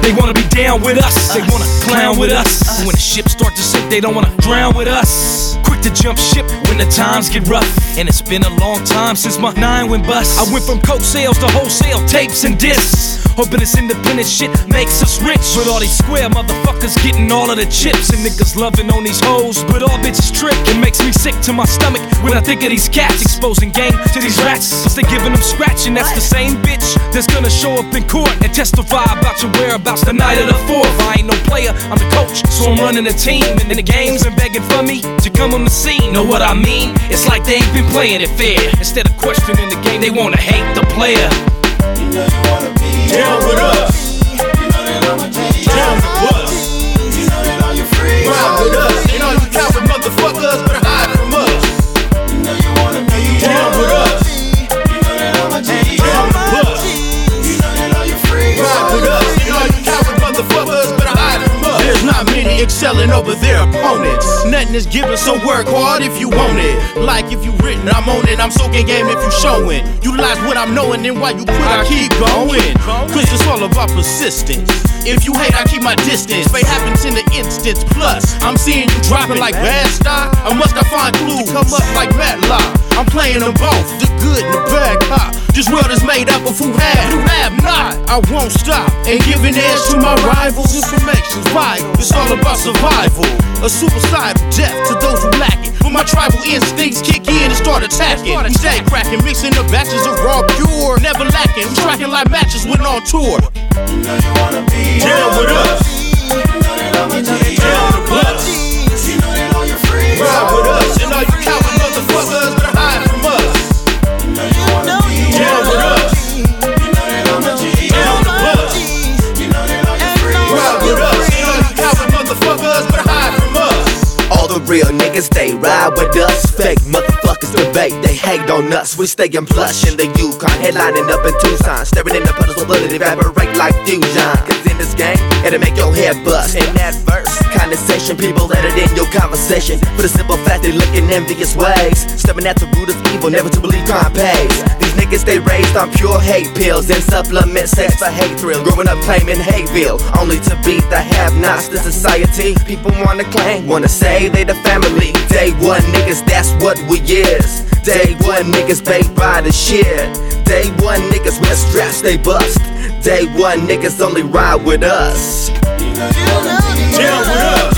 They wanna be down with us, they wanna clown with us. When the ship start to sink, they don't wanna drown with us. Quick to jump ship when the times get rough. And it's been a long time since my 9 went bust. I went from coke sales to wholesale tapes and discs, hoping this independent shit makes us rich. But all these square motherfuckers getting all of the chips, and niggas loving on these hoes, but all bitches trick. It makes me sick to my stomach when I think of these cats exposing game to these rats. Instead giving them scratch, and that's the same bitch that's gonna show up in court and testify about your whereabouts the night of the 4th. I ain't no player, I'm the coach, so I'm running the team. And in the games and begging for me to come on the scene. Know what I mean? It's like they ain't been playing it fair. Instead of questioning the game, they wanna hate the player. You know you wanna be down with us. You know that I'm a G. Down with us. You know that all you free. Ride with us. And all you coward motherfuckers better hide from us. You know you wanna be down with us. You know that I'm a G. Down with us. You know that all you free. Ride with us. And all you coward motherfuckers better hide from us. There's not many excelling over their opponents. Nothing is given, so work hard if you want it. Like if you written, I'm on it. I'm soaking game if you showing. Utilize what I'm knowing, and while you quit, I keep going. Cause it's all about persistence. If you hate, I keep my distance. Fate happens in the instance. Plus, I'm seeing you dropping like bad stock. I must I find clues to come up like Matlock. I'm playing them both, the good and the bad cop. This world is made up of who have not. I won't stop, and giving edge to my rivals. Information's vital, it's all about survival. A suicidal death to those who lack it. But my tribal instincts kick in and start attacking. We stay cracking, mixing the batches of raw pure. Never lacking, tracking like matches when on tour. You know you wanna be down with us. You know that I'm a G. Down with us. You know that all you free. Ride with us, and all you coward motherfuckers better hide from us. You know you wanna be down with us. You know that I'm a G. Down with us. You know that all you free. Ride with us, and all you coward motherfuckers better hide from us. All the real niggas, they ride with us. Fake motherfuckers debate, they hate on us. We staying plush in the Yukon, headlining up in Tucson. Staring in the puddles of blood, it evaporate like fusion. Cause in this game, it'll make your head bust. In that verse, condensation, people let it in your conversation. For the simple fact they look in envious ways. Stepping at the root of evil, never to believe crime pays. These niggas, they raised on pure hate pills and supplement sex for hate thrill. Growing up claiming Hateville, only to beat the have-nots. The society people wanna claim, wanna say they the family. Day one niggas, that's what we is. Day one niggas, baked by the shit. Day one niggas, with straps they bust. Day one niggas only ride with us. You know you wanna be down with us.